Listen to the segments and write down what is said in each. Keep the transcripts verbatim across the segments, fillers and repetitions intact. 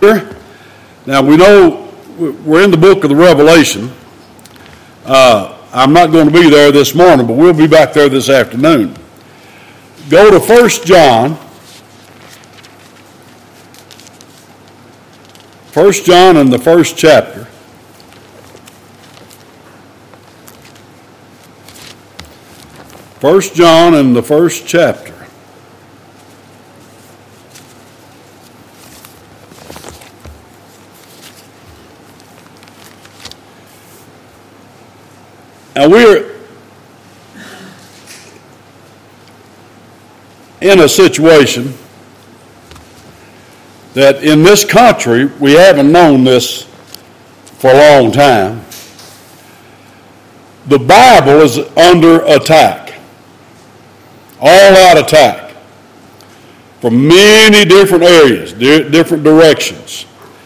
Now we know we're in the book of the Revelation. Uh, I'm not going to be there this morning, but we'll be back there this afternoon. Go to First John. First John in the first chapter. First John in the first chapter. Now we're in a situation that in this country, we haven't known this for a long time. The Bible is under attack, all-out attack, from many different areas, different directions.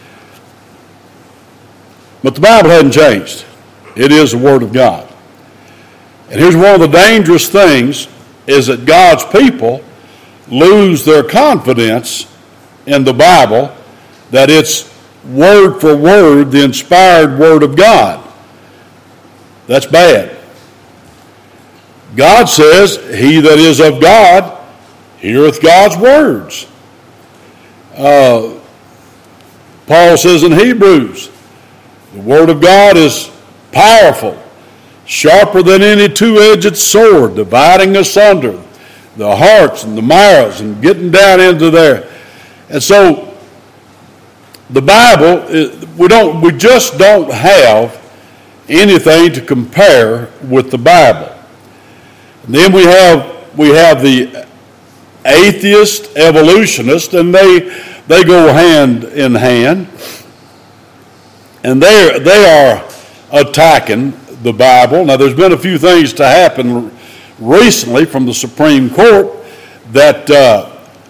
But the Bible hasn't changed. It is the Word of God. And here's one of the dangerous things, is that God's people lose their confidence in the Bible, that it's word for word the inspired Word of God. That's bad. God says, he that is of God heareth God's words. Uh, Paul says in Hebrews, the Word of God is powerful, sharper than any two-edged sword, dividing asunder the hearts and the marrows and getting down into there. And so the Bible, we don't, we just don't have anything to compare with the Bible. And then we have we have the atheist evolutionist, and they they go hand in hand, and they they are attacking the Bible. Now, there's been a few things to happen recently from the Supreme Court that uh,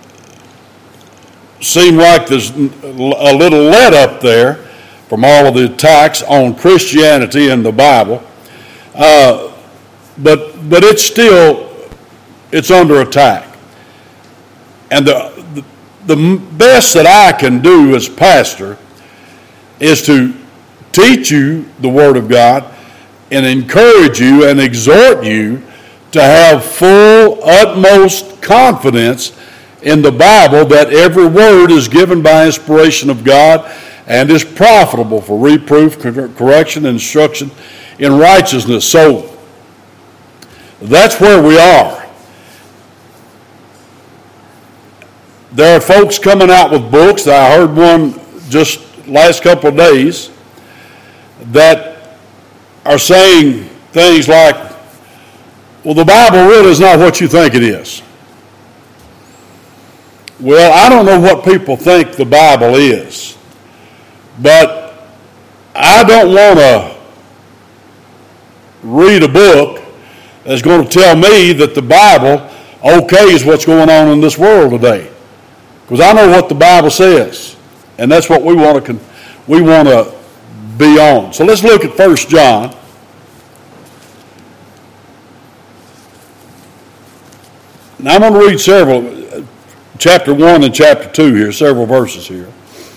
seem like there's a little let up there from all of the attacks on Christianity and the Bible. Uh, but but it's still, it's under attack. And the, the, the best that I can do as pastor is to teach you the Word of God and encourage you and exhort you to have full, utmost confidence in the Bible, that every word is given by inspiration of God and is profitable for reproof, correction, and instruction in righteousness. So that's where we are. There are folks coming out with books. I heard one just last couple of days that are saying things like, well, the Bible really is not what you think it is. Well, I don't know what people think the Bible is, but I don't want to read a book that's going to tell me that the Bible okays what's going on in this world today, because I know what the Bible says, and that's what we want to we want to be on. So let's look at First John. Now I'm going to read several, chapter one and chapter two here, several verses here.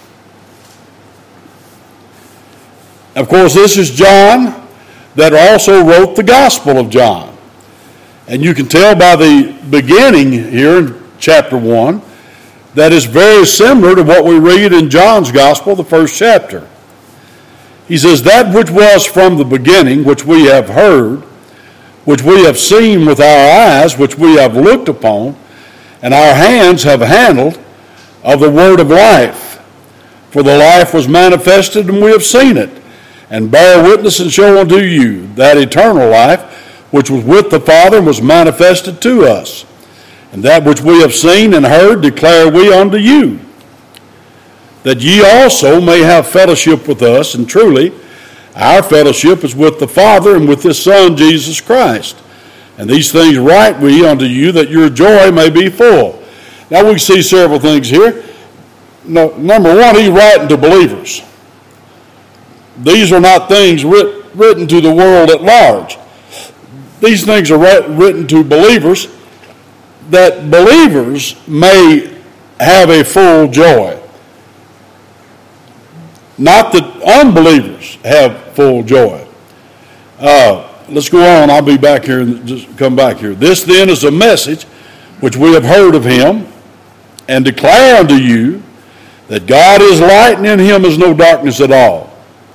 Of course, this is John that also wrote the Gospel of John. And you can tell by the beginning here in chapter one that is very similar to what we read in John's Gospel, the first chapter. He says, that which was from the beginning, which we have heard, which we have seen with our eyes, which we have looked upon, and our hands have handled of the word of life. For the life was manifested, and we have seen it, and bear witness and show unto you that eternal life, which was with the Father and was manifested to us. And that which we have seen and heard declare we unto you, that ye also may have fellowship with us, and truly our fellowship is with the Father and with his Son, Jesus Christ. And these things write we unto you, that your joy may be full. Now we see several things here. No, number one, he's writing to believers. These are not things writ, written to the world at large. These things are written to believers, that believers may have a full joy. Not that unbelievers have full joy. Uh, let's go on. I'll be back here and just come back here. This then is a message which we have heard of him and declare unto you that God is light and in him is no darkness at all.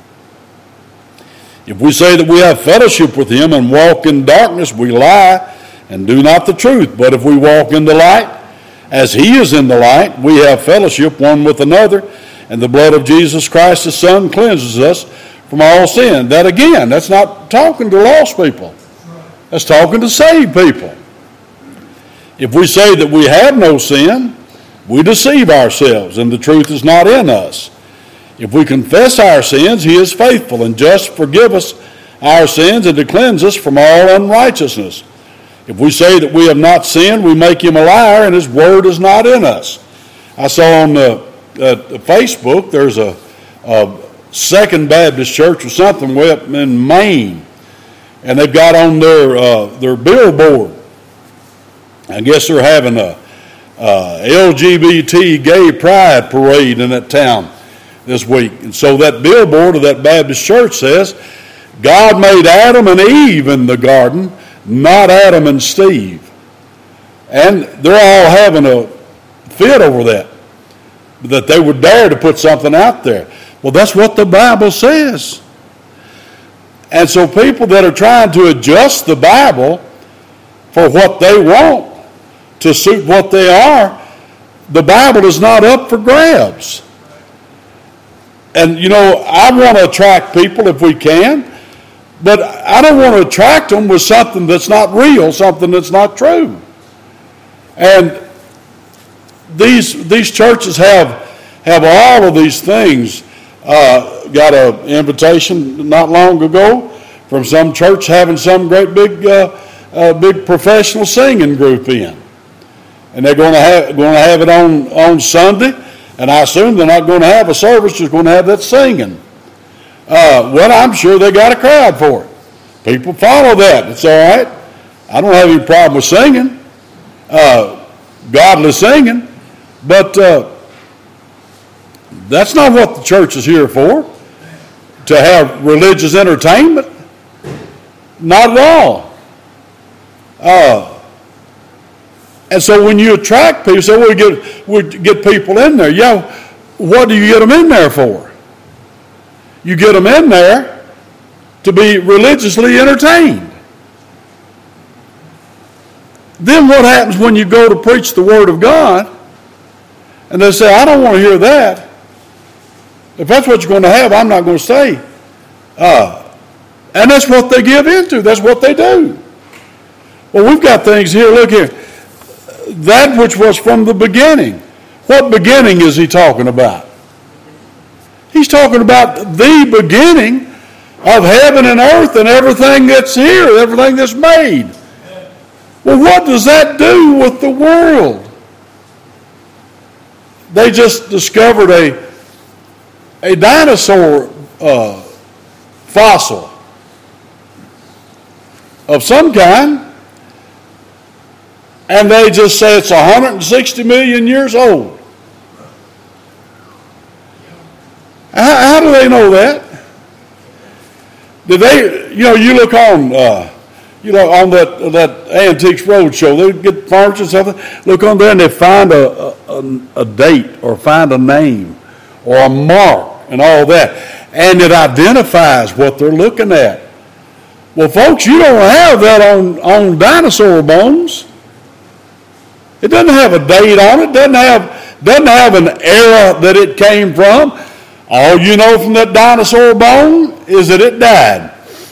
If we say that we have fellowship with him and walk in darkness, we lie and do not the truth. But if we walk in the light, as he is in the light, we have fellowship one with another, and the blood of Jesus Christ, his Son, cleanses us from all sin. That again, that's not talking to lost people. That's talking to saved people. If we say that we have no sin, we deceive ourselves, and the truth is not in us. If we confess our sins, he is faithful and just to forgive us our sins and to cleanse us from all unrighteousness. If we say that we have not sinned, we make him a liar, and his word is not in us. I saw on the, uh, Facebook there's a, a Second Baptist Church or something way up in Maine, and they've got on their uh, their billboard. I guess they're having a uh, L G B T gay pride parade in that town this week. And so that billboard of that Baptist church says, God made Adam and Eve in the garden, not Adam and Steve. And they're all having a fit over that, that they would dare to put something out there. Well, that's what the Bible says. And so people that are trying to adjust the Bible for what they want to suit what they are, the Bible is not up for grabs. And, you know, I want to attract people if we can, but I don't want to attract them with something that's not real, something that's not true. And these these churches have have all of these things. Uh, got an invitation not long ago from some church having some great big uh, uh, big professional singing group in, and they're going to have going to have it on on Sunday. And I assume they're not going to have a service, just going to have that singing. Uh, well, I'm sure they got a crowd for it. People follow that. It's all right. I don't have any problem with singing, uh, godly singing. But uh, that's not what the church is here for, to have religious entertainment. Not at all. Uh, And so when you attract people, so we get we get people in there. Yeah, what do you get them in there for? You get them in there to be religiously entertained. Then what happens when you go to preach the Word of God, and they say, I don't want to hear that. If that's what you're going to have, I'm not going to stay. Uh, and that's what they give into. That's what they do. Well, we've got things here. Look here. That which was from the beginning. What beginning is he talking about? He's talking about the beginning of heaven and earth and everything that's here, everything that's made. Well, what does that do with the world? They just discovered a, a dinosaur uh, fossil of some kind. And they just say it's one hundred sixty million years old. How, how do they know that? Did they, you know, you look on, uh, you know, on that that Antiques Roadshow, they get furniture and something, look on there and they find a, a, a date or find a name or a mark and all that. And it identifies what they're looking at. Well, folks, you don't have that on, on dinosaur bones. It doesn't have a date on it. Doesn't have doesn't have an era that it came from. All you know from that dinosaur bone is that it died,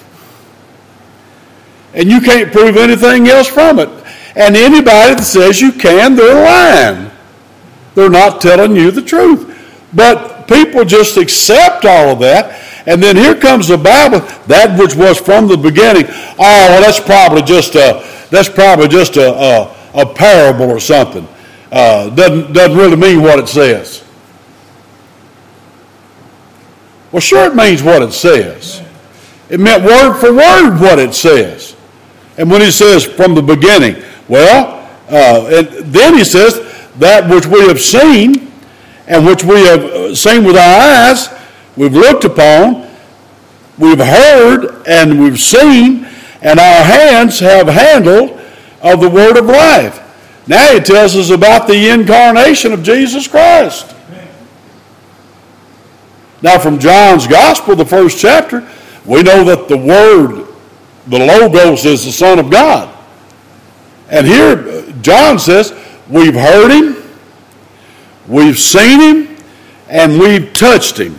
and you can't prove anything else from it. And anybody that says you can, they're lying. They're not telling you the truth. But people just accept all of that, and then here comes the Bible, that which was from the beginning. Oh, well, that's probably just a that's probably just a. a a parable or something. Uh, doesn't, doesn't really mean what it says. Well, sure it means what it says. It meant word for word what it says. And when he says from the beginning, well, uh, and then he says that which we have seen and which we have seen with our eyes, we've looked upon, we've heard, and we've seen, and our hands have handled of the word of life. Now he tells us about the incarnation of Jesus Christ. Now from John's Gospel, the first chapter, we know that the Word, the Logos, is the Son of God. And here John says, we've heard him, we've seen him, and we've touched him.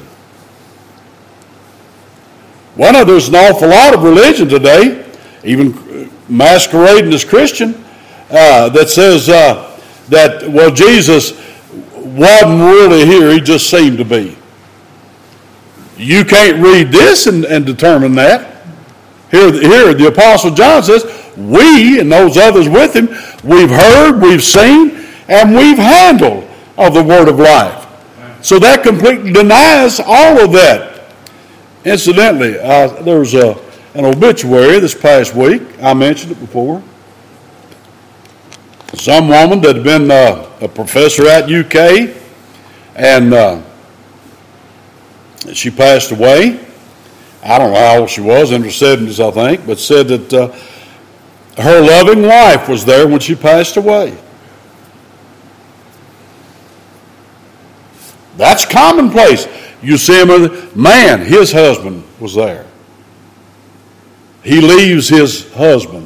Well, now, there's an awful lot of religion today, even masquerading as Christian, uh, that says uh, that, well, Jesus wasn't really here, he just seemed to be. You can't read this and, and determine that. Here, here, the Apostle John says, we and those others with him, we've heard, we've seen, and we've handled of the word of life. So that completely denies all of that. Incidentally, uh, there was a, an obituary this past week. I mentioned it before. Some woman that had been uh, a professor at U K, and uh, she passed away. I don't know how old she was, in her seventies, I think, but said that uh, her loving wife was there when she passed away. That's commonplace. You see him, with man, his husband was there. He leaves his husband.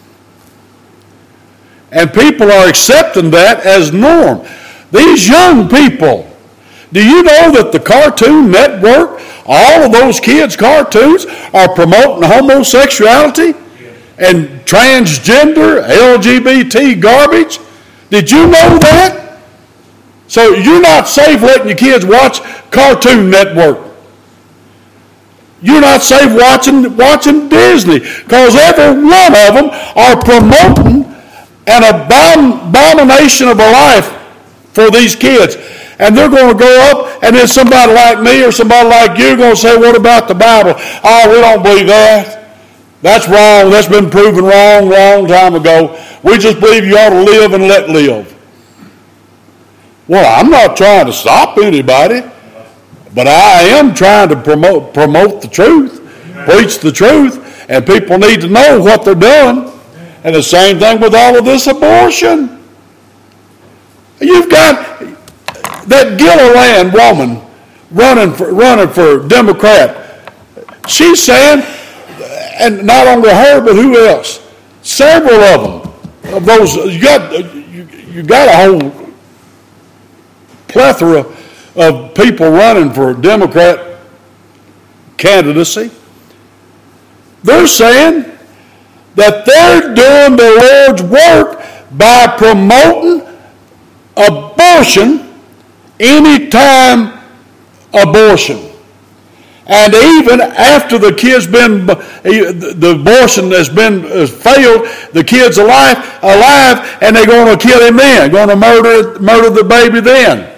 And people are accepting that as norm. These young people, do you know that the Cartoon Network, all of those kids' cartoons are promoting homosexuality and transgender, L G B T garbage? Did you know that? So you're not safe letting your kids watch Cartoon Network. You're not safe watching, watching Disney, because every one of them are promoting an abomination of a life for these kids. And they're going to go up, and then somebody like me or somebody like you going to say, what about the Bible? Oh, we don't believe that. That's wrong. That's been proven wrong, long time ago. We just believe you ought to live and let live. Well, I'm not trying to stop anybody, but I am trying to promote promote the truth, preach the truth, and people need to know what they're doing. And the same thing with all of this abortion. You've got that Gilliland woman running for, running for Democrat. She's saying, and not only her, but who else? Several of them. Of those, you got you, you got a whole plethora of people running for Democrat candidacy. They're saying that they're doing the Lord's work by promoting abortion, anytime abortion. And even after the kid's been, the abortion has been has failed, the kid's alive, alive, and they're going to kill him then, going to murder murder the baby then.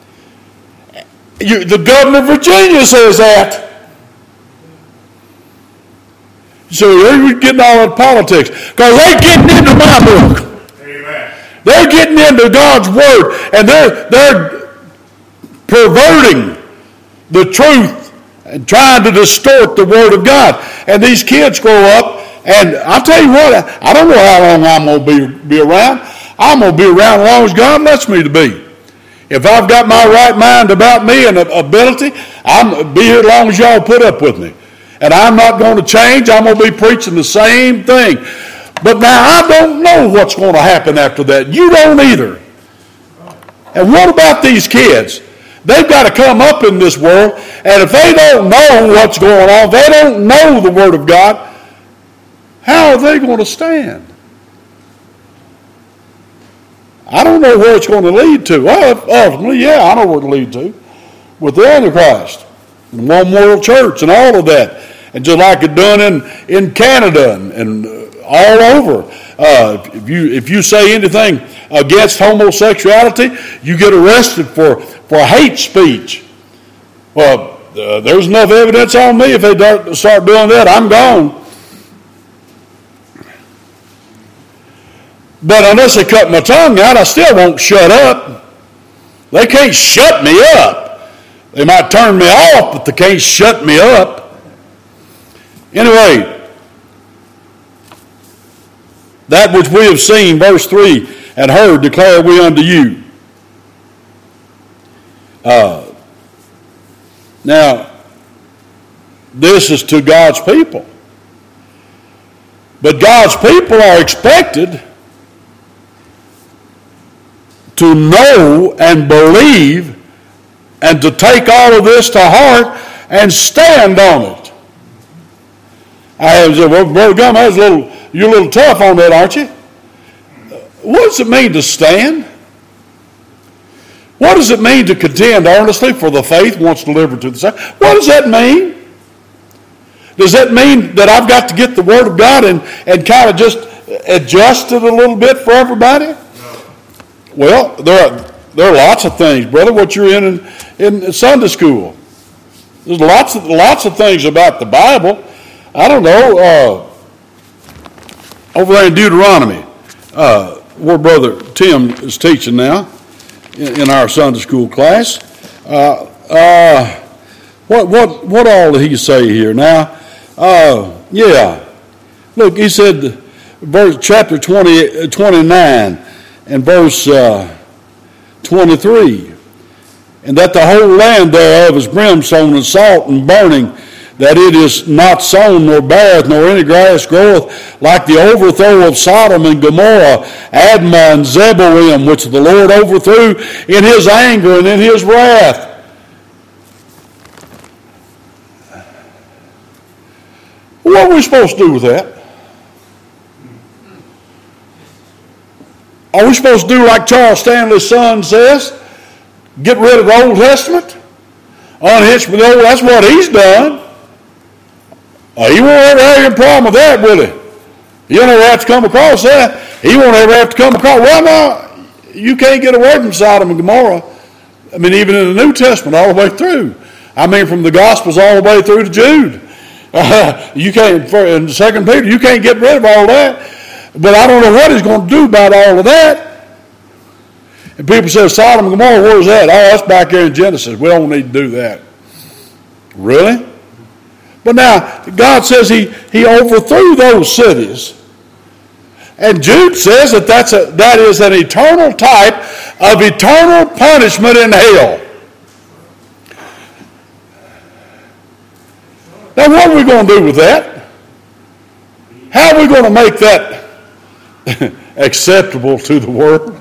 You, the governor of Virginia says that. So they're getting all that politics, because they're getting into my book. Amen. They're getting into God's word, and they're they're perverting the truth and trying to distort the word of God. And these kids grow up, and I'll tell you what, I don't know how long I'm going to be, be around. I'm going to be around as long as God lets me to be. If I've got my right mind about me and ability, I'm be here as long as y'all put up with me. And I'm not going to change. I'm going to be preaching the same thing. But now I don't know what's going to happen after that. You don't either. And what about these kids? They've got to come up in this world, and if they don't know what's going on, if they don't know the Word of God, how are they going to stand? I don't know where it's going to lead to. Well, ultimately, yeah, I know where to lead to. With the Antichrist, and one world church, and all of that. And just like it's done in, in Canada and, and all over. Uh, if you if you say anything against homosexuality, you get arrested for, for hate speech. Well, uh, there's enough evidence on me. If they start doing that, I'm gone. But unless they cut my tongue out, I still won't shut up. They can't shut me up. They might turn me off, but they can't shut me up. Anyway, that which we have seen, verse three, and heard declare we unto you. Uh, now, this is to God's people. But God's people are expected to know and believe and to take all of this to heart and stand on it. I have said, well, Brother Gum, I was a little, you're a little tough on that, aren't you? What does it mean to stand? What does it mean to contend earnestly for the faith once delivered to the saints? What does that mean? Does that mean that I've got to get the Word of God and, and kind of just adjust it a little bit for everybody? No. Well, there are, there are lots of things, brother, what you're in, in in Sunday school. There's lots of, lots of things about the Bible. I don't know, uh, over there in Deuteronomy, uh, where Brother Tim is teaching now in, in our Sunday school class. Uh, uh, what, what, what all did he say here? Now, Uh, yeah. Look, he said, verse chapter twenty, twenty-nine and verse uh, twenty-three, and that the whole land thereof is brimstone and salt and burning, that it is not sown nor beareth nor any grass groweth, like the overthrow of Sodom and Gomorrah, Admah and Zeboim, which the Lord overthrew in his anger and in his wrath. What are we supposed to do with that? Are we supposed to do like Charles Stanley's son says? Get rid of the Old Testament? Unhitch with the Old? That's what he's done. Uh, he won't ever have any problem with that, will he? You'll never have to come across that. He won't ever have to come across. Well, no, you can't get away from Sodom and Gomorrah. I mean, even in the New Testament, all the way through. I mean, from the Gospels all the way through to Jude. Uh, you can't, in Second Peter, you can't get rid of all that. But I don't know what he's going to do about all of that. And people say, Sodom and Gomorrah, where's that? Oh, that's back there in Genesis. We don't need to do that. Really? But now, God says he, he overthrew those cities. And Jude says that that's a, that is an eternal type of eternal punishment in hell. Now, what are we going to do with that? How are we going to make that acceptable to the world?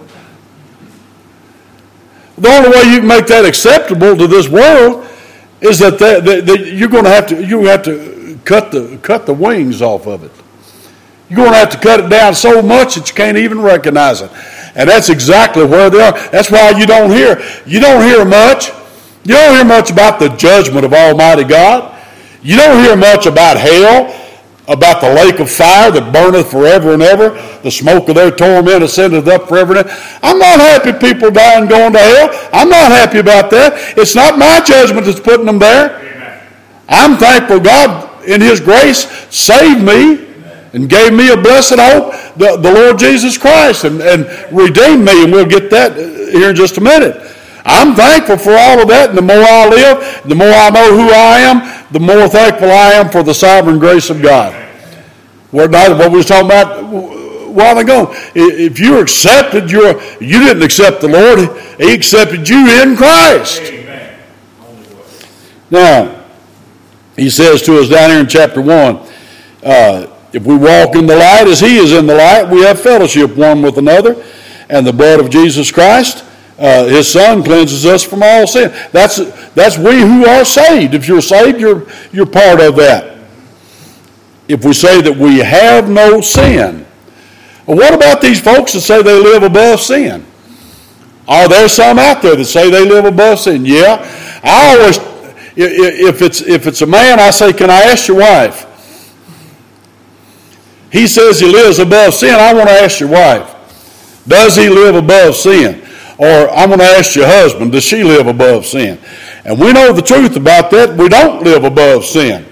The only way you can make that acceptable to this world is that, that, that, that you're going to have to you have to cut the cut the wings off of it. You're going to have to cut it down so much that you can't even recognize it. And that's exactly where they are. That's why you don't hear you don't hear much. You don't hear much about the judgment of Almighty God. You don't hear much about hell, about the lake of fire that burneth forever and ever. The smoke of their torment ascendeth up forever and ever. I'm not happy people dying going to hell. I'm not happy about that. It's not my judgment that's putting them there. Amen. I'm thankful God in his grace saved me and gave me a blessed hope, the, the Lord Jesus Christ, and, and redeemed me, and we'll get that here in just a minute. I'm thankful for all of that, and the more I live, the more I know who I am, the more thankful I am for the sovereign grace of God. What we was talking about a while ago. If you're accepted, you're, you didn't accept the Lord. He accepted you in Christ. Amen. Now, he says to us down here in chapter one, uh, if we walk in the light as he is in the light, we have fellowship one with another, and the blood of Jesus Christ, Uh, his son cleanses us from all sin. That's that's we who are saved. If you're saved, you're you're part of that. If we say that we have no sin, well, what about these folks that say they live above sin? Are there some out there that say they live above sin? Yeah. I always, if it's if it's a man, I say, can I ask your wife? He says he lives above sin. I want to ask your wife, does he live above sin? Or I'm going to ask your husband, does she live above sin? And we know the truth about that. We don't live above sin.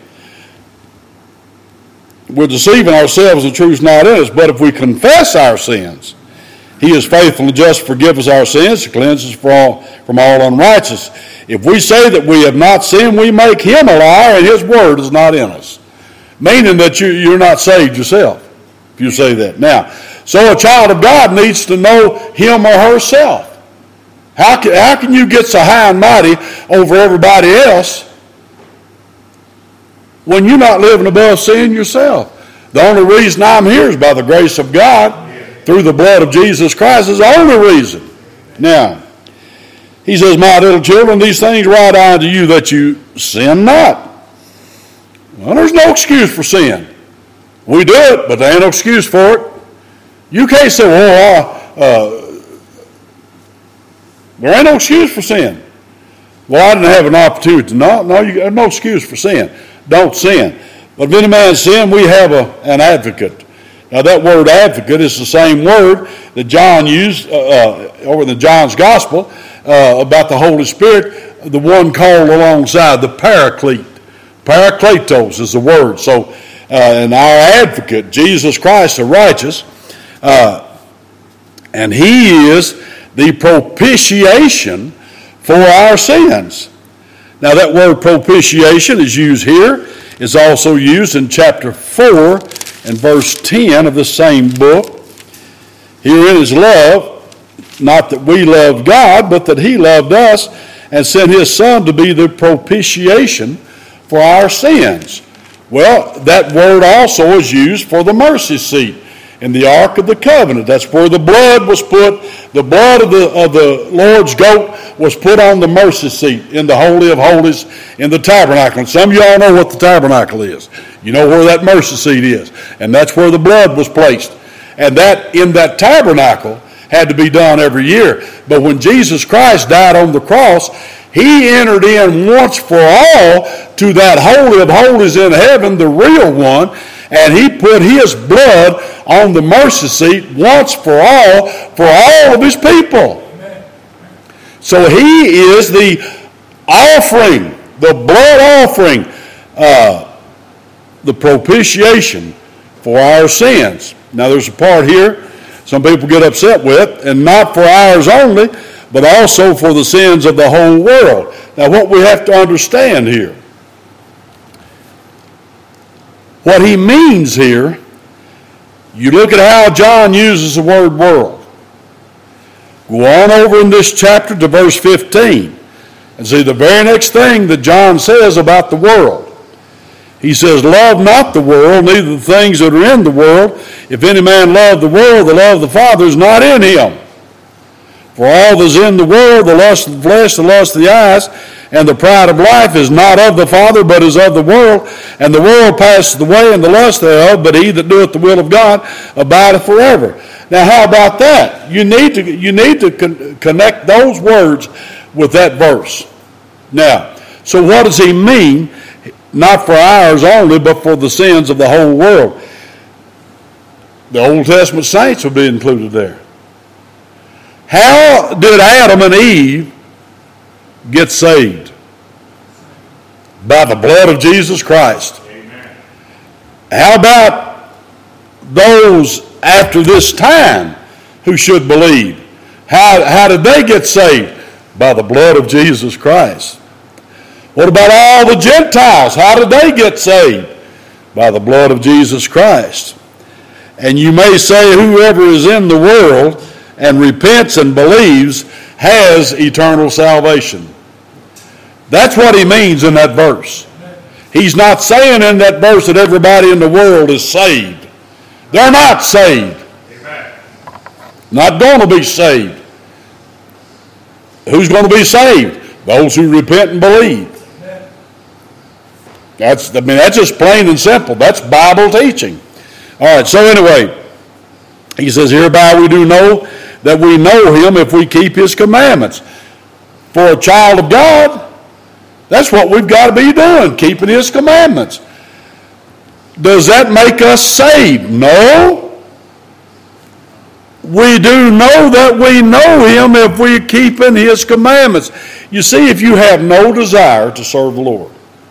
We're deceiving ourselves. The truth's not in us. But if we confess our sins, he is faithful and just to forgive us our sins, to cleanse us from all, from all unrighteousness. If we say that we have not sinned, we make him a liar, and his word is not in us. Meaning that you, you're not saved yourself, if you say that. Now, so a child of God needs to know him or herself. How can, how can you get so high and mighty over everybody else when you're not living above sin yourself? The only reason I'm here is by the grace of God through the blood of Jesus Christ is the only reason. Now, he says, my little children, these things write I unto you that you sin not. Well, there's no excuse for sin. We do it, but there ain't no excuse for it. You can't say, well, uh, uh, there ain't no excuse for sin. Well, I didn't have an opportunity. No, no, you got no excuse for sin. Don't sin. But if any man sin, we have a, an advocate. Now, that word advocate is the same word that John used uh, uh, over in the John's Gospel uh, about the Holy Spirit, the one called alongside, the Paraclete. Parakletos is the word. So, uh, and our advocate, Jesus Christ, the righteous, uh, and he is the propitiation for our sins. Now, that word propitiation is used here. It's also used in chapter four and verse ten of the same book. Herein is love, not that we loved God, but that he loved us and sent his Son to be the propitiation for our sins. Well, that word also is used for the mercy seat in the Ark of the Covenant. That's where the blood was put, the blood of the, of the Lord's goat was put on the mercy seat in the Holy of Holies in the tabernacle. And some of y'all know what the tabernacle is. You know where that mercy seat is. And that's where the blood was placed. And that in that tabernacle had to be done every year. But when Jesus Christ died on the cross, he entered in once for all to that Holy of Holies in heaven, the real one, and he put his blood on the mercy seat once for all, for all of his people. Amen. So he is the offering, the blood offering, uh, the propitiation for our sins. Now there's a part here some people get upset with, and not for ours only, but also for the sins of the whole world. Now what we have to understand here, what he means here, you look at how John uses the word world. Go on over in this chapter to verse fifteen and see the very next thing that John says about the world. He says, love not the world, neither the things that are in the world. If any man love the world, the love of the Father is not in him. For all that is in the world, the lust of the flesh, the lust of the eyes, and the pride of life is not of the Father, but is of the world. And the world passeth away, and the lust thereof, but he that doeth the will of God abideth forever. Now, how about that? You need to, you need to con- connect those words with that verse. Now, so what does he mean? Not for ours only, but for the sins of the whole world. The Old Testament saints would be included there. How did Adam and Eve get saved? By the blood of Jesus Christ. Amen. How about those after this time who should believe? How, how did they get saved? By the blood of Jesus Christ. What about all the Gentiles? How did they get saved? By the blood of Jesus Christ. And you may say whoever is in the world and repents and believes has eternal salvation. That's what he means in that verse. He's not saying in that verse that everybody in the world is saved. They're not saved. Amen. Not going to be saved. Who's going to be saved? Those who repent and believe. Amen. That's, I mean, that's just plain and simple. That's Bible teaching. All right, so anyway, he says, hereby we do know that we know him if we keep his commandments. For a child of God, that's what we've got to be doing, keeping his commandments. Does that make us saved? No. We do know that we know him if we're keeping his commandments. You see, if you have no desire to serve the Lord,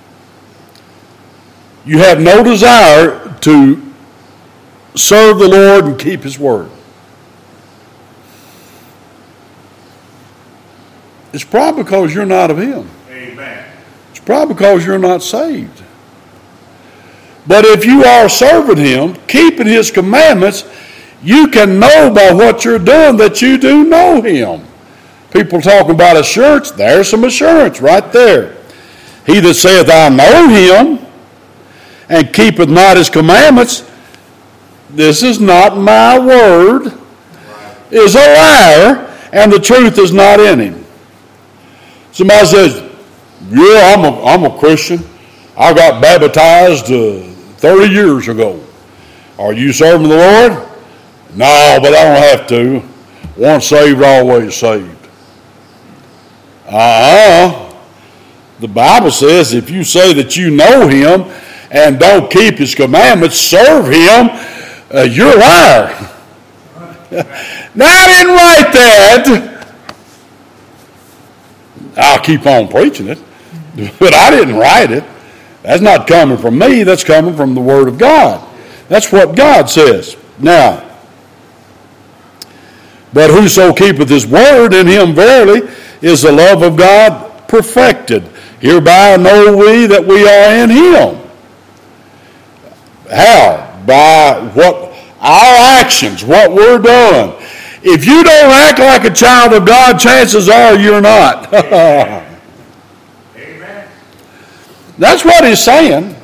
you have no desire to serve the Lord and keep his word, it's probably because you're not of him. Amen. It's probably because you're not saved. But if you are serving him, keeping his commandments, you can know by what you're doing that you do know him. People talking about assurance, there's some assurance right there. He that saith, I know him, and keepeth not his commandments, this is not my word, is a liar, and the truth is not in him. Somebody says, yeah, I'm a, I'm a Christian. I got baptized uh, thirty years ago. Are you serving the Lord? No, but I don't have to. Once saved, always saved. Uh-uh. The Bible says if you say that you know him and don't keep his commandments, serve him, uh, you're a liar. Now, I didn't write that. I'll keep on preaching it, but I didn't write it. That's not coming from me. That's coming from the Word of God. That's what God says. Now, but whoso keepeth his word, in him verily is the love of God perfected. Hereby know we that we are in him. How? By what our actions, what we're doing. If you don't act like a child of God, chances are you're not. Amen. Amen. That's what he's saying.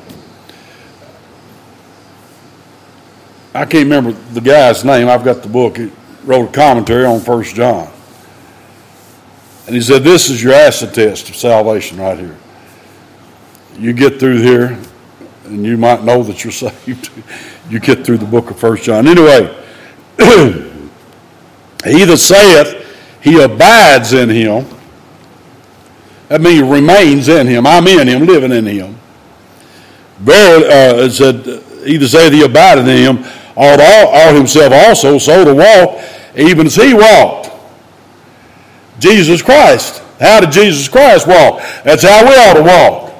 I can't remember the guy's name. I've got the book. He wrote a commentary on First John. And he said, this is your acid test of salvation right here. You get through here, and you might know that you're saved. You get through the book of First John. Anyway, he that saith he abides in him, that means remains in him. I'm in him, living in him. Verily, uh, it said, he that saith he abideth in him, ought, all, ought himself also so to walk, even as he walked. Jesus Christ. How did Jesus Christ walk? That's how we ought to walk.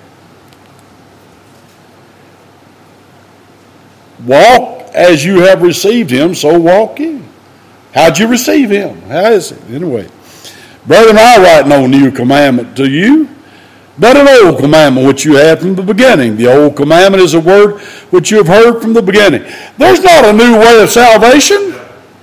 Walk as you have received him, so walk ye. How'd you receive him? How is it? Anyway, brethren, I write no new commandment to you, but an old commandment which you had from the beginning. The old commandment is a word which you have heard from the beginning. There's not a new way of salvation.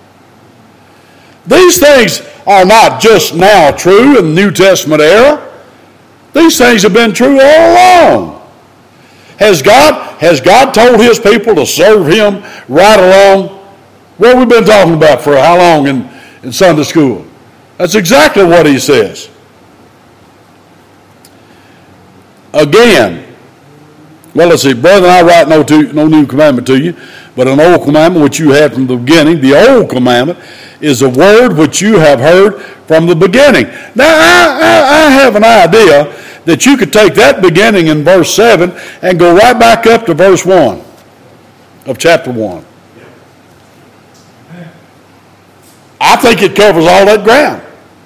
These things are not just now true in the New Testament era. These things have been true all along. Has God, has God told his people to serve him right along? What we've been talking about for how long in, in Sunday school? That's exactly what he says. Again, well, let's see, brethren, I write no, to, no new commandment to you, but an old commandment which you had from the beginning. The old commandment is a word which you have heard from the beginning. Now, I, I, I have an idea that you could take that beginning in verse seven and go right back up to verse one of chapter one. I think it covers all that ground.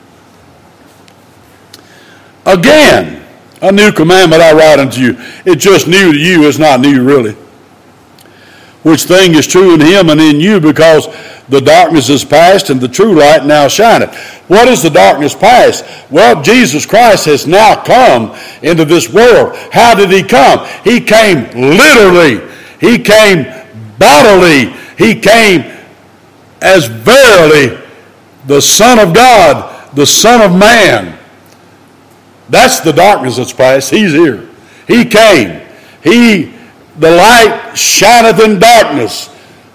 Again, a new commandment I write unto you. It's just new to you. It's not new really. Which thing is true in him and in you, because the darkness is past and the true light now shineth. What is the darkness past? Well, Jesus Christ has now come into this world. How did he come? He came literally. He came bodily. He came as verily the Son of God, the Son of Man. That's the darkness that's past. He's here. He came. He, the light shineth in darkness.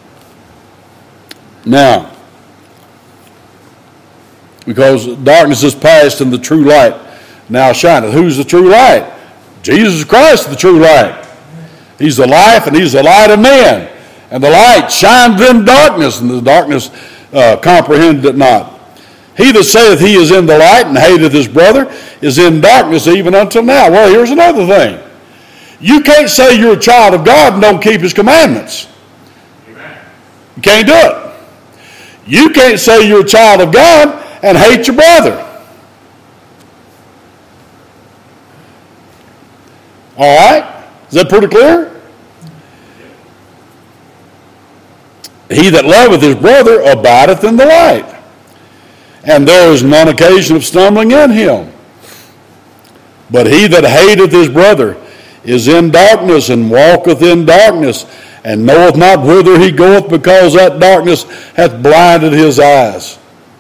Now, because darkness is past and the true light now shineth. Who's the true light? Jesus Christ, the true light. He's the life and he's the light of men. And the light shined in darkness, and the darkness uh, comprehended it not. He that saith he is in the light and hateth his brother is in darkness even until now. Well, here's another thing. You can't say you're a child of God and don't keep his commandments. Amen. You can't do it. You can't say you're a child of God and hate your brother. All right? Is that pretty clear? He that loveth his brother abideth in the light, and there is none occasion of stumbling in him. But he that hateth his brother is in darkness, and walketh in darkness, and knoweth not whither he goeth, because that darkness hath blinded his eyes.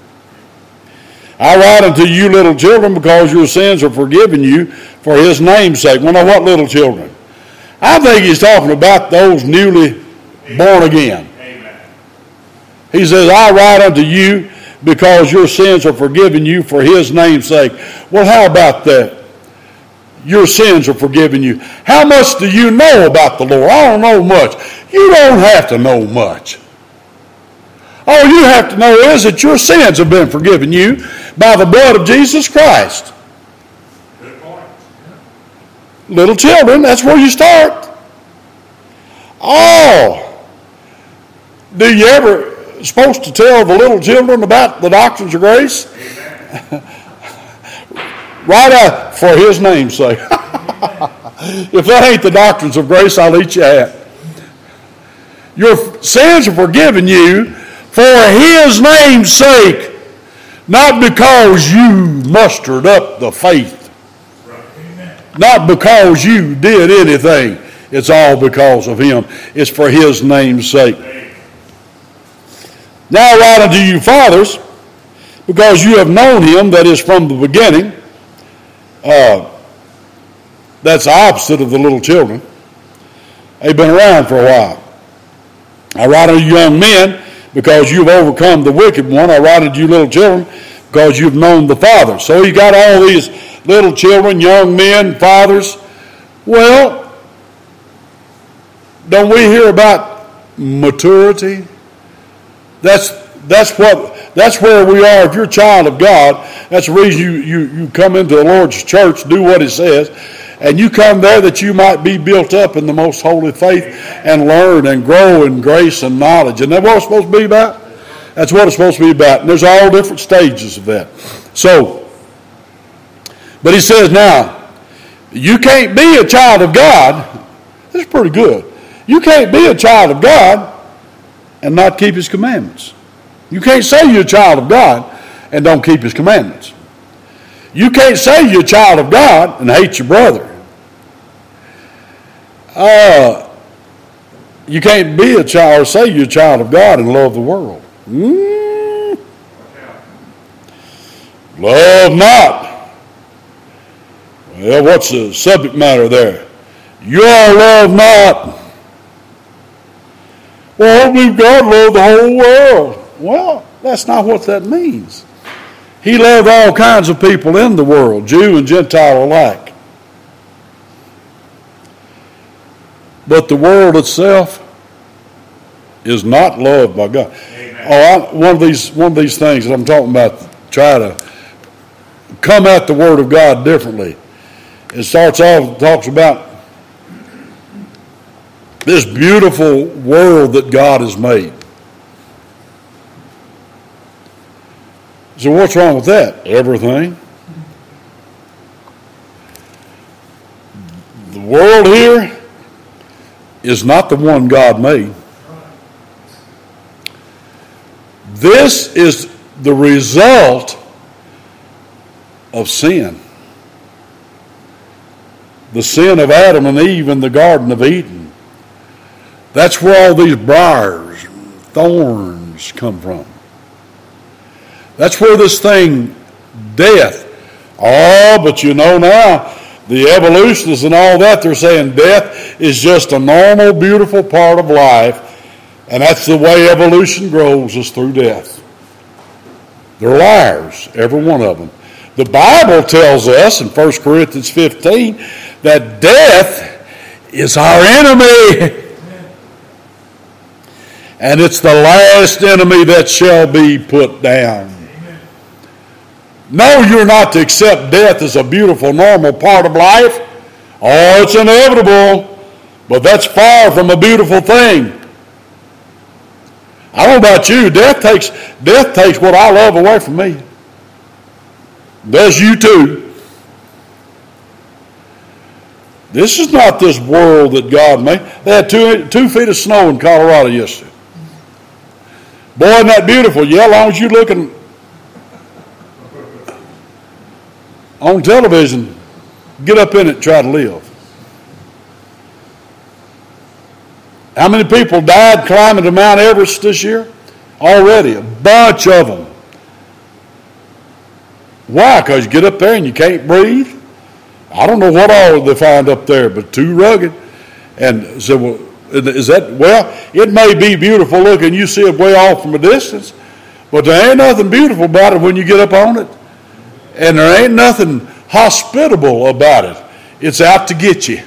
I write unto you, little children, because your sins are forgiven you for his name's sake. Well, now, what little children? I think he's talking about those newly born again. Amen. He says, I write unto you because your sins are forgiven you for his name's sake. Well, how about that? Your sins are forgiven you. How much do you know about the Lord? I don't know much. You don't have to know much. All you have to know is that your sins have been forgiven you by the blood of Jesus Christ. Good point. Little children, that's where you start. Oh, do you ever supposed to tell the little children about the doctrines of grace? Right out for his name's sake. If that ain't the doctrines of grace, I'll eat your hat. Your sins are forgiven you for his name's sake, not because you mustered up the faith, not because you did anything. It's all because of him. It's for his name's sake. Now I write unto you, fathers, because you have known him that is from the beginning. Uh, that's the opposite of the little children. They've been around for a while. I write unto you, young men, because you've overcome the wicked one. I write unto you, little children, because you've known the Father. So you got all these little children, young men, fathers. Well, don't we hear about maturity? That's that's what that's where we are. If you're a child of God, that's the reason you, you, you come into the Lord's church, do what He says, and you come there that you might be built up in the most holy faith and learn and grow in grace and knowledge. And that's what it's supposed to be about? That's what it's supposed to be about. And there's all different stages of that. So, but he says now, you can't be a child of God. This is pretty good. You can't be a child of God and not keep His commandments. You can't say you're a child of God and don't keep His commandments. You can't say you're a child of God and hate your brother. Uh, you can't be a child or say you're a child of God and love the world. Mm. Love not. Well, what's the subject matter there? You all love not. Well, I believe God loved the whole world. Well, that's not what that means. He loved all kinds of people in the world, Jew and Gentile alike. But the world itself is not loved by God. Amen. Oh, I, one of these one of these things that I'm talking about, try to come at the Word of God differently. It starts off, talks about this beautiful world that God has made. So what's wrong with that? Everything. The world here is not the one God made. This is the result of sin. The sin of Adam and Eve in the Garden of Eden. That's where all these briars and thorns come from. That's where this thing, death. Oh, but you know now, the evolutionists and all that, they're saying death is just a normal, beautiful part of life, and that's the way evolution grows, is through death. They're liars, every one of them. The Bible tells us in First Corinthians fifteen that death is our enemy. And it's the last enemy that shall be put down. No, you're not to accept death as a beautiful, normal part of life. Oh, it's inevitable, but that's far from a beautiful thing. I don't know about you, death takes death takes what I love away from me. Does you too. This is not this world that God made. They had two, two feet of snow in Colorado yesterday. Boy, isn't that beautiful? Yeah, as long as you're looking on television, get up in it and try to live. How many people died climbing to Mount Everest this year? Already, a bunch of them. Why? Because you get up there and you can't breathe? I don't know what all they find up there, but too rugged. And so, well, is that, well, it may be beautiful looking. You see it way off from a distance, but there ain't nothing beautiful about it when you get up on it. And there ain't nothing hospitable about it. It's out to get you.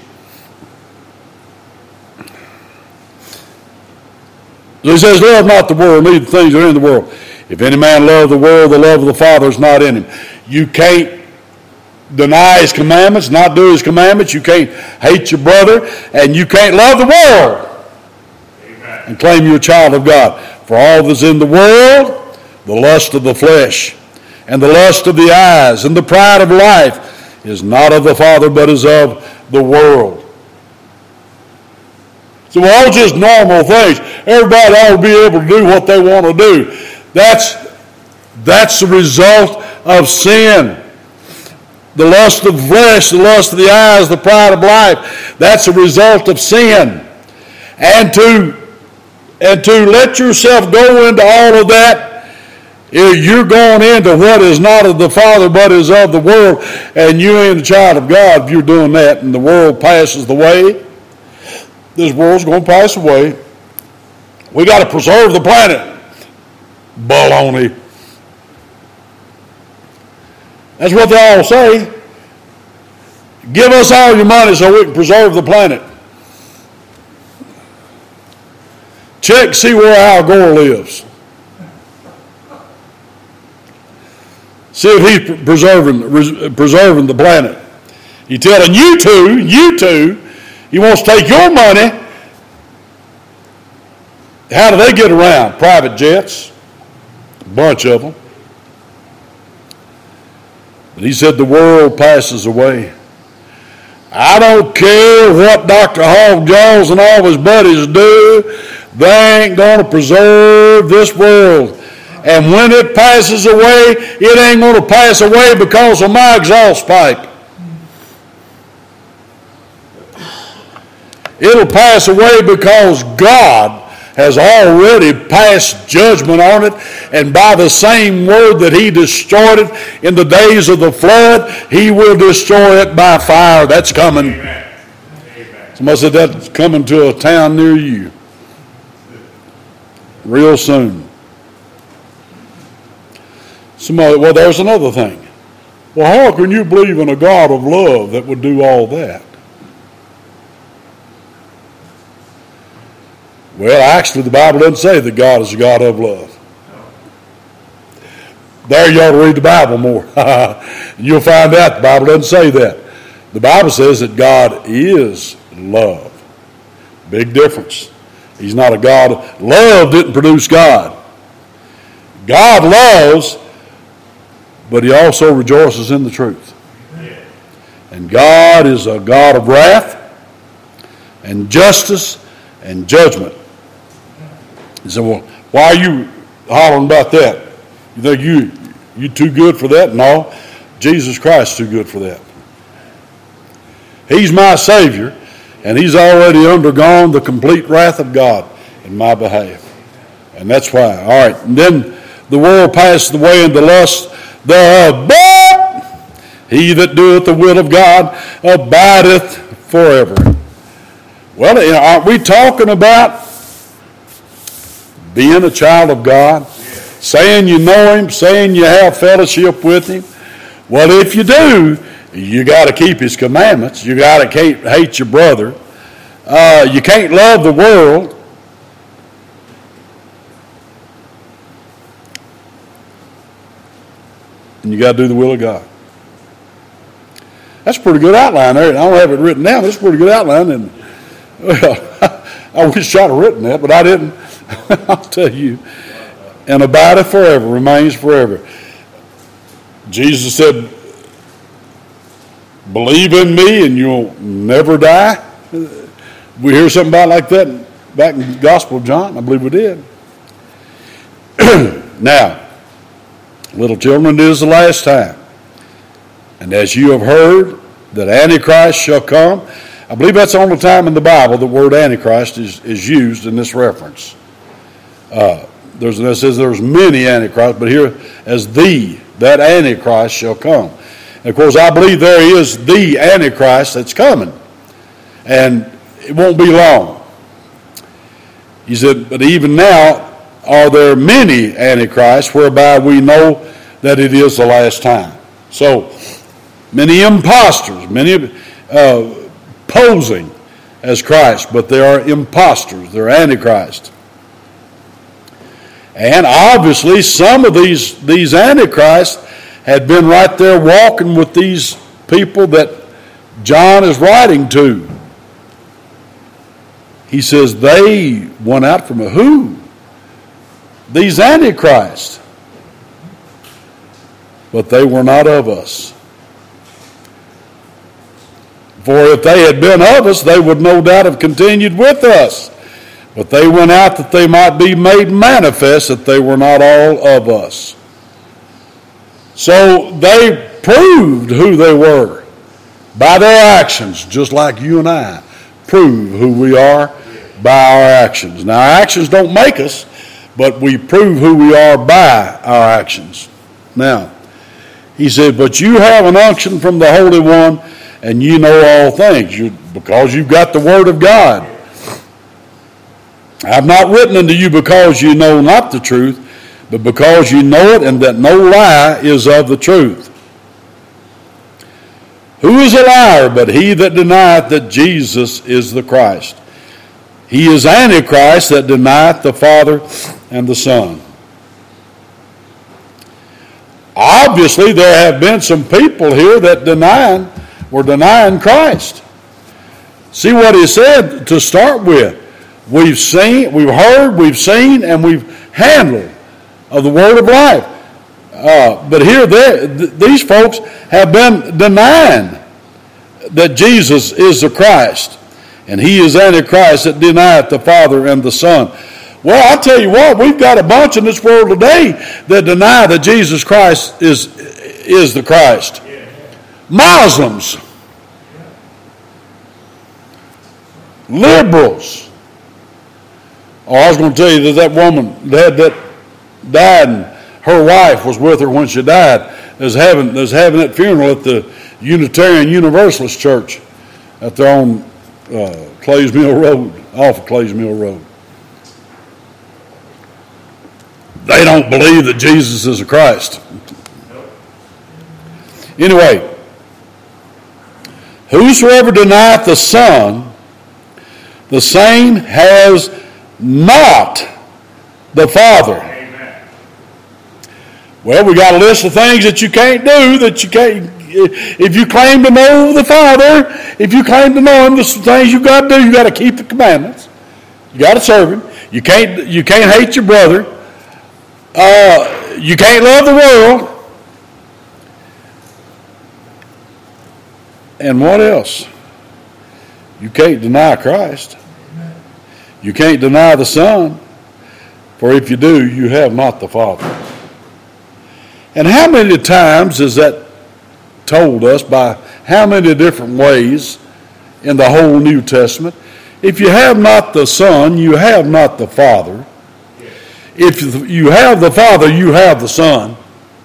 He says, love not the world, neither the things that are in the world. If any man love the world, the love of the Father is not in him. You can't deny his commandments, not do his commandments. You can't hate your brother, and you can't love the world. Amen. And claim you're a child of God. For all that's in the world, the lust of the flesh, and the lust of the eyes, and the pride of life is not of the Father, but is of the world. So all just normal things. Everybody ought to be able to do what they want to do. That's, that's the result of sin. The lust of the flesh, the lust of the eyes, the pride of life, that's a result of sin. And to, and to let yourself go into all of that, you're going into what is not of the Father but is of the world, and you ain't a child of God if you're doing that, and the world passes away. This world's going to pass away. We got to preserve the planet. Baloney. That's what they all say. Give us all your money so we can preserve the planet. Check, see where Al Gore lives. See if he's preserving, preserving the planet. He's telling you to, you to, he wants to take your money. How do they get around? Private jets. A bunch of them. But he said the world passes away. I don't care what Doctor Hogg Jaws and all his buddies do. They ain't going to preserve this world. And when it passes away, it ain't going to pass away because of my exhaust pipe. It'll pass away because God has already passed judgment on it, and by the same word that he destroyed it in the days of the flood, he will destroy it by fire. That's coming. Amen. Amen. Somebody said that's coming to a town near you real soon. Somebody, well, there's another thing. Well, how can you believe in a God of love that would do all that? Well, actually, the Bible doesn't say that God is a God of love. There you ought to read the Bible more. You'll find out the Bible doesn't say that. The Bible says that God is love. Big difference. He's not a God. Love didn't produce God. God loves, but he also rejoices in the truth. And God is a God of wrath and justice and judgment. He said, well, why are you hollering about that? You think you you too good for that? No, Jesus Christ's too good for that. He's my Savior, and he's already undergone the complete wrath of God in my behalf. And that's why. All right, and then the world passed away in the lust thereof, but he that doeth the will of God abideth forever. Well, aren't we talking about being a child of God? Saying you know him, saying you have fellowship with him. Well, if you do, you got to keep his commandments. You got to hate your brother. Uh, you can't love the world. And you got to do the will of God. That's a pretty good outline there. I don't have it written down. That's a pretty good outline. And well, I wish I'd have written that, but I didn't. I'll tell you. And abideth forever, remains forever. Jesus said, believe in me and you'll never die. We hear something about like that back in the Gospel of John. I believe we did. Now, little children, it is the last time. And as you have heard that Antichrist shall come, I believe that's the only time in the Bible the word Antichrist is, is used in this reference. Uh, there's, it says there's many Antichrists, but here as the, that Antichrist shall come. And of course, I believe there is the Antichrist that's coming. And it won't be long. He said, but even now are there many Antichrists whereby we know that it is the last time. So, many imposters, many uh, posing as Christ, but they are imposters. They're Antichrist. And obviously, some of these, these Antichrists had been right there walking with these people that John is writing to. He says they went out from a who? These Antichrists. But they were not of us. For if they had been of us, they would no doubt have continued with us. But they went out that they might be made manifest that they were not all of us. So they proved who they were by their actions, just like you and I prove who we are by our actions. Now, our actions don't make us, but we prove who we are by our actions. Now, he said, but you have an unction from the Holy One, and you know all things, you, because you've got the Word of God. I have not written unto you because you know not the truth, but because you know it, and that no lie is of the truth. Who is a liar but he that denieth that Jesus is the Christ? He is Antichrist that denieth the Father and the Son. Obviously, there have been some people here that denying, were denying Christ. See what he said to start with. We've seen, we've heard, we've seen, and we've handled of the word of life. Uh, but here, th- these folks have been denying that Jesus is the Christ. And he is Antichrist that denieth the Father and the Son. Well, I tell you what, we've got a bunch in this world today that deny that Jesus Christ is, is the Christ. Muslims. Liberals. Oh, I was going to tell you that that woman that, that died and her wife was with her when she died. There's having, there's having that funeral at the Unitarian Universalist Church out there on uh, Clays Mill Road, off of Clays Mill Road. They don't believe that Jesus is a Christ. Anyway, whosoever denieth the Son, the same has not the Father. Amen. Well, we got a list of things that you can't do, that you can't, if you claim to know the Father, if you claim to know Him, there's some things you've got to do. You've got to keep the commandments. You got to serve Him. You can't, you can't hate your brother. Uh, you can't love the world. And what else? You can't deny Christ. You can't deny the Son, for if you do, you have not the Father. And how many times is that told us by how many different ways in the whole New Testament? If you have not the Son, you have not the Father. If you have the Father, you have the Son.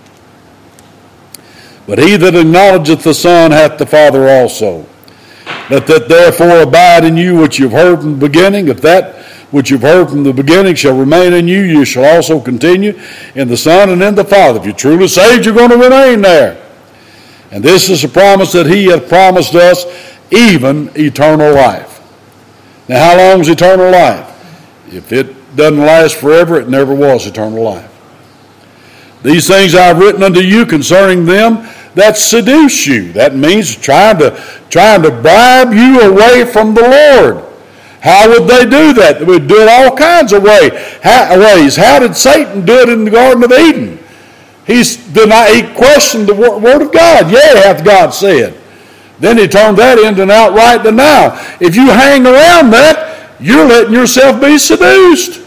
But he that acknowledgeth the Son hath the Father also. Let that therefore abide in you which you've heard from the beginning. If that which you've heard from the beginning shall remain in you, you shall also continue in the Son and in the Father. If you're truly saved, you're going to remain there. And this is a promise that he hath promised us, even eternal life. Now, how long is eternal life? If it doesn't last forever, it never was eternal life. These things I have written unto you concerning them that seduce you. That means trying to, trying to bribe you away from the Lord. How would they do that? They would do it all kinds of way, how, ways. How did Satan do it in the Garden of Eden? He's denied, he questioned the word of God. Yea, hath God said. Then he turned that into an outright denial. If you hang around that, you're letting yourself be seduced.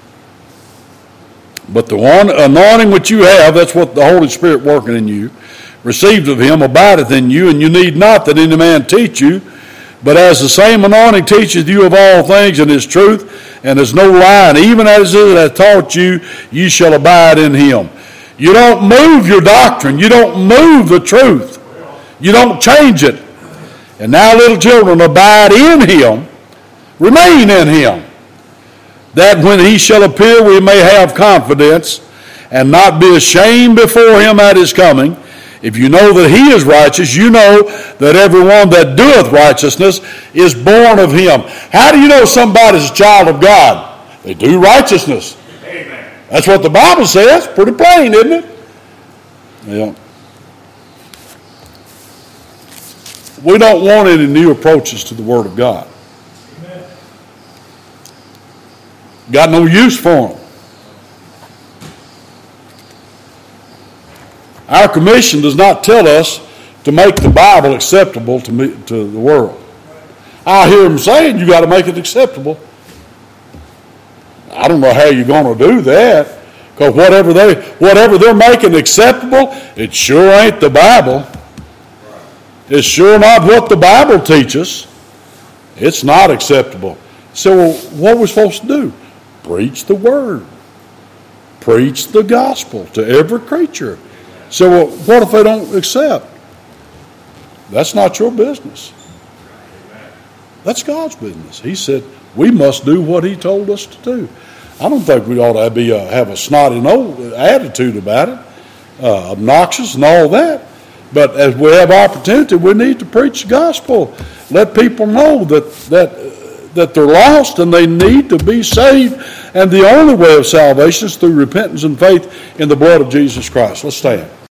But the one anointing which you have, that's what the Holy Spirit working in you, received of him abideth in you, and you need not that any man teach you. But as the same anointing teacheth you of all things, and is truth, and is no lie, and even as it hath taught you, you shall abide in him. You don't move your doctrine. You don't move the truth. You don't change it. And now, little children, abide in him, remain in him, that when he shall appear we may have confidence, and not be ashamed before him at his coming. If you know that he is righteous, you know that everyone that doeth righteousness is born of him. How do you know somebody's a child of God? They do righteousness. Amen. That's what the Bible says. Pretty plain, isn't it? Yeah. We don't want any new approaches to the Word of God. Amen. Got no use for them. Our commission does not tell us to make the Bible acceptable to me, to the world. I hear them saying you got to make it acceptable. I don't know how you're going to do that, because whatever they whatever they're making acceptable, it sure ain't the Bible. It's sure not what the Bible teaches. It's not acceptable. So well, what are we supposed to do? Preach the Word. Preach the gospel to every creature. So well, what if they don't accept? That's not your business. That's God's business. He said we must do what he told us to do. I don't think we ought to be a, have a snotty no attitude about it, uh, obnoxious and all that. But as we have opportunity, we need to preach the gospel. Let people know that that uh, that they're lost and they need to be saved. And the only way of salvation is through repentance and faith in the blood of Jesus Christ. Let's stand.